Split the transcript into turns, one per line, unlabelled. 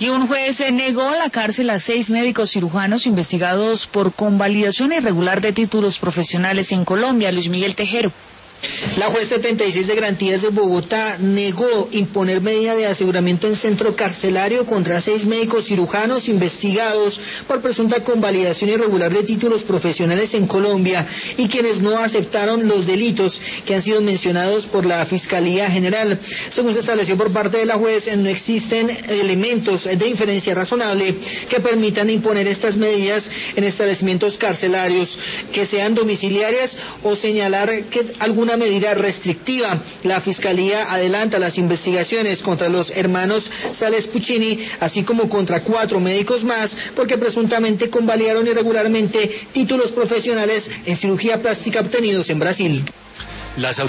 Y un juez negó la cárcel a 6 médicos cirujanos investigados por convalidación irregular de títulos profesionales en Colombia. Luis Miguel Tejero.
La juez 76 de Garantías de Bogotá negó imponer medida de aseguramiento en centro carcelario contra 6 médicos cirujanos investigados por presunta convalidación irregular de títulos profesionales en Colombia y quienes no aceptaron los delitos que han sido mencionados por la Fiscalía General. Según se estableció por parte de la juez, no existen elementos de inferencia razonable que permitan imponer estas medidas en establecimientos carcelarios que sean domiciliarias o señalar que alguna medida restrictiva. La Fiscalía adelanta las investigaciones contra los hermanos Sales Puccini, así como contra 4 médicos más, porque presuntamente convalidaron irregularmente títulos profesionales en cirugía plástica obtenidos en Brasil.